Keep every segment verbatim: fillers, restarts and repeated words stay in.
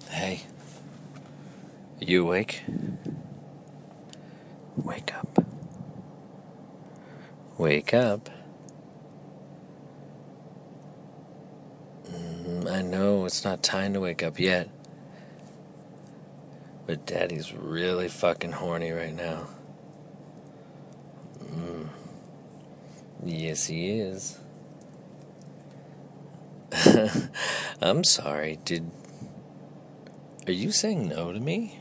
Hey, you awake? Wake up. Wake up. Mm, I know it's not time to wake up yet, but Daddy's really fucking horny right now. Mm. Yes, he is. I'm sorry, did... Are you saying no to me?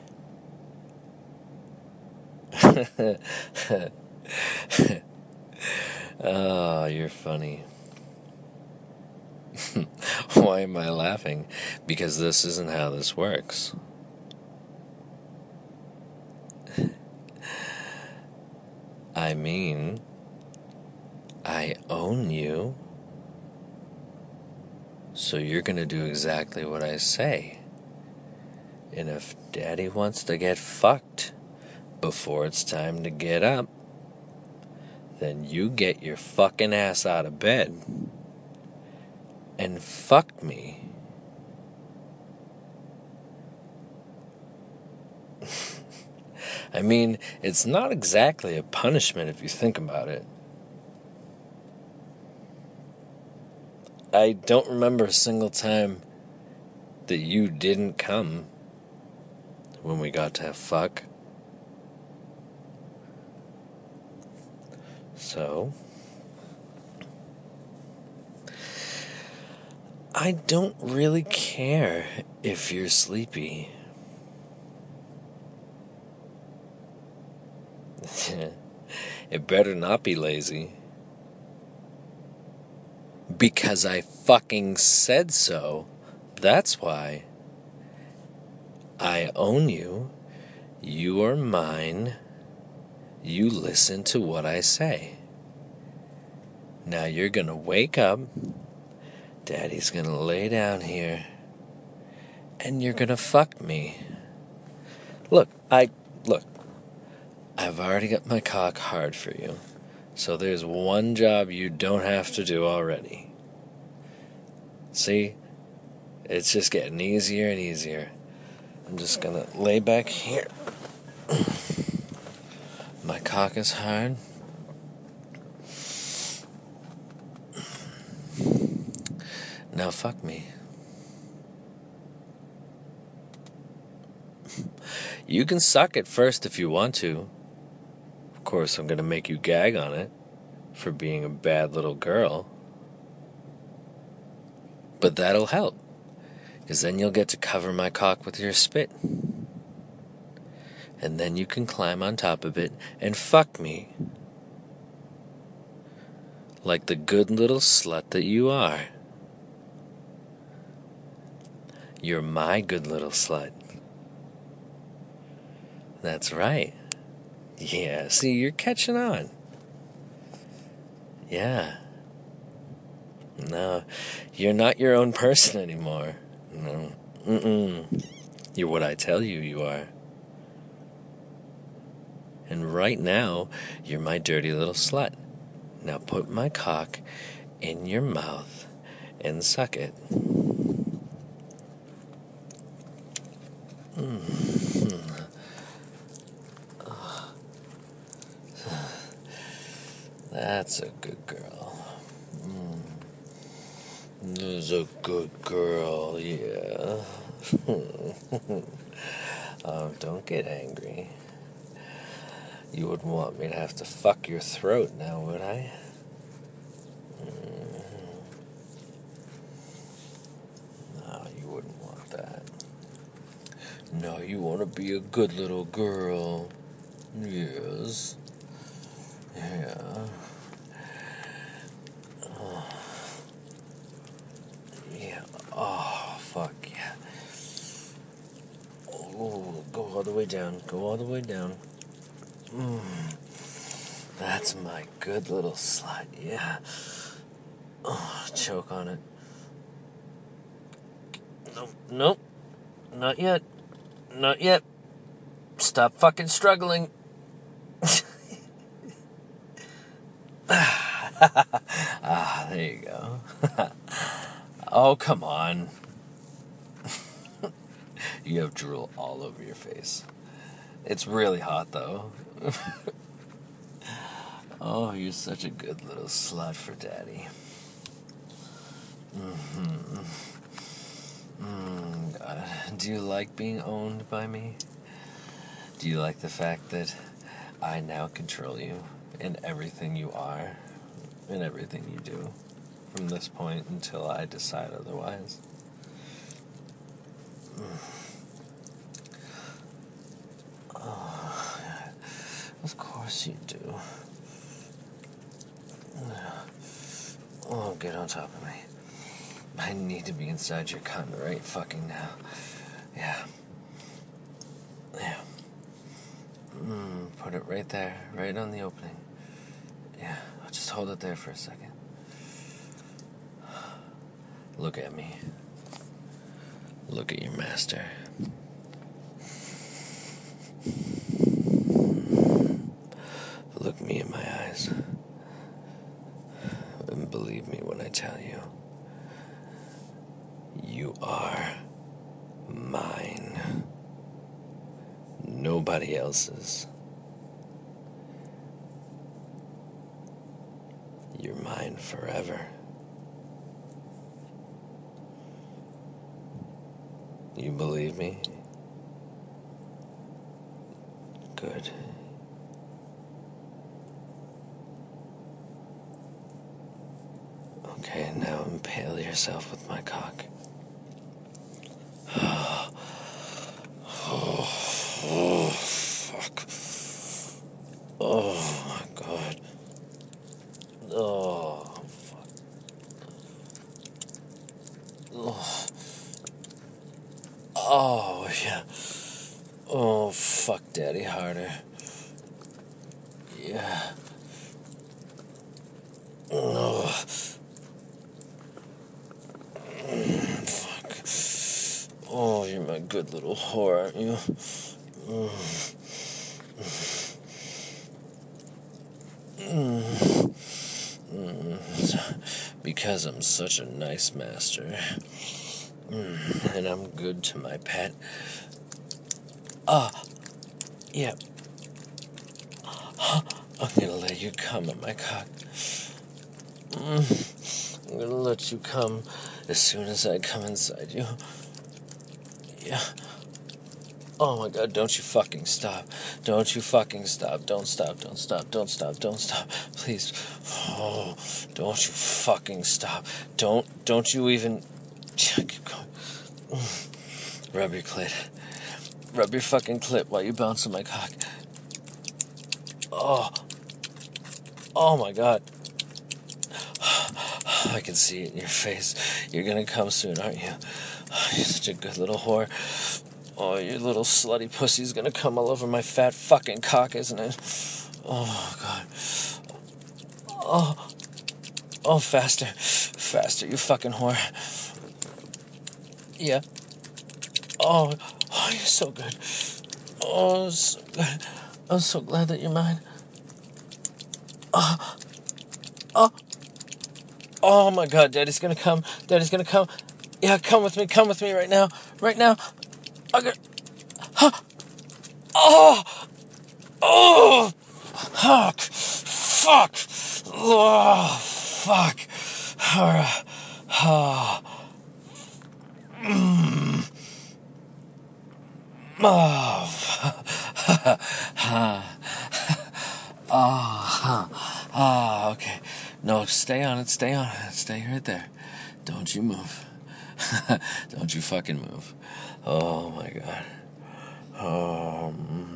Oh, you're funny. Why am I laughing? Because this isn't how this works. I mean, I own you, so you're gonna do exactly what I say. And if Daddy wants to get fucked before it's time to get up, then you get your fucking ass out of bed and fuck me. I mean, it's not exactly a punishment if you think about it. I don't remember a single time that you didn't come when we got to have fuck. So, I don't really care if you're sleepy. It better not be lazy. Because I fucking said so. That's why. I own you. You are mine. You listen to what I say. Now you're gonna wake up. Daddy's gonna lay down here. And you're gonna fuck me. Look, I... Look. I've already got my cock hard for you. So there's one job you don't have to do already. See? It's just getting easier and easier. I'm just gonna lay back here. My cock is hard. Now fuck me. You can suck it first if you want to. Of course, I'm gonna make you gag on it for being a bad little girl. But that'll help, because then you'll get to cover my cock with your spit. And then you can climb on top of it and fuck me. Like the good little slut that you are. You're my good little slut. That's right. Yeah, see, you're catching on. Yeah. No, you're not your own person anymore. No. Mm-mm. You're what I tell you you are. And right now, you're my dirty little slut. Now put my cock in your mouth and suck it. Mm. That's a good girl. Mm. That's a good girl, yeah. Oh, don't get angry. You wouldn't want me to have to fuck your throat now, would I? Mm. No, you wouldn't want that. No, you want to be a good little girl. Yes. Yeah. Oh. Yeah. Oh, fuck yeah. Oh, go all the way down. Go all the way down. Mm. That's my good little slut, yeah. Oh, choke on it. Nope, nope. Not yet. Not yet. Stop fucking struggling. Ah, there you go. Oh, come on. You have drool all over your face. It's really hot, though. Oh, you're such a good little slut for daddy. Mm-hmm. Mm, God. Do you like being owned by me? Do you like the fact that I now control you in everything you are, in everything you do, from this point until I decide otherwise? Oh, of course you do. Oh, get on top of me. I need to be inside your cunt right fucking now. Yeah. Yeah. Mm, put it right there, right on the opening. Yeah, I'll just hold it there for a second. Look at me. Look at your master. Look me in my eyes. And believe me when I tell you, you are mine. Nobody else's. You're mine forever. You believe me? Good. Okay, now impale yourself with my cock. Oh, oh, fuck. Oh, my God. Oh, fuck. Oh, oh yeah. Oh, fuck, daddy, harder. Yeah. Oh. Fuck. Oh, you're my good little whore, aren't you? Mm. Mm. Mm. Because I'm such a nice master. Mm. And I'm good to my pet. Ah, uh, yeah. I'm gonna let you come at my cock. Mm. I'm gonna let you come as soon as I come inside you. Yeah. Oh my God, don't you fucking stop. Don't you fucking stop. Don't stop, don't stop, don't stop, don't stop. Please. Oh, don't you fucking stop. Don't, don't you even... Keep going. Rub your clit. Rub your fucking clit while you bounce on my cock. Oh. Oh my God. I can see it in your face. You're gonna come soon, aren't you? You're such a good little whore. Oh, your little slutty pussy's gonna come all over my fat fucking cock, isn't it? Oh, God. Oh. Oh, faster. Faster, you fucking whore. Yeah. Oh. Oh, you're so good. Oh, so good. I'm so glad that you're mine. Oh. Oh. Oh, my God. Daddy's gonna come. Daddy's gonna come. Yeah, come with me. Come with me right now. Right now. I'm gonna... Huh. Oh. Oh. Fuck. Fuck. Oh, fuck. Oh. Oh. Mm. Oh. Oh. Oh, okay. No, stay on it, stay on it. Stay right there. Don't you move. Don't you fucking move. Oh, my God. Oh.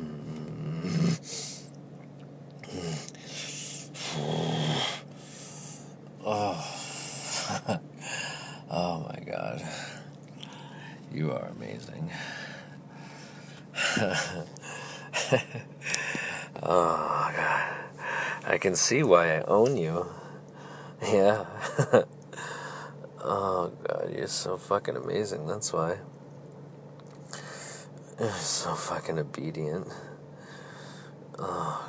Oh. Oh, my God. You are amazing. Oh, God. I can see why I own you. Yeah. Oh, God, you're so fucking amazing, that's why. You're so fucking obedient. Oh,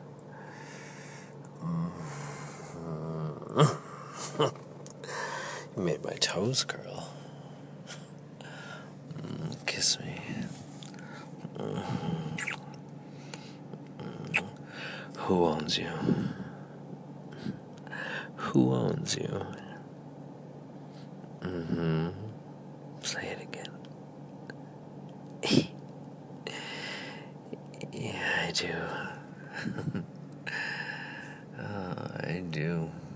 God. Mm. You made my toes curl. Mm, kiss me. Mm-hmm. Who owns you? Who owns you? Mm-hmm. Say it again. Yeah, I do. Oh, I do.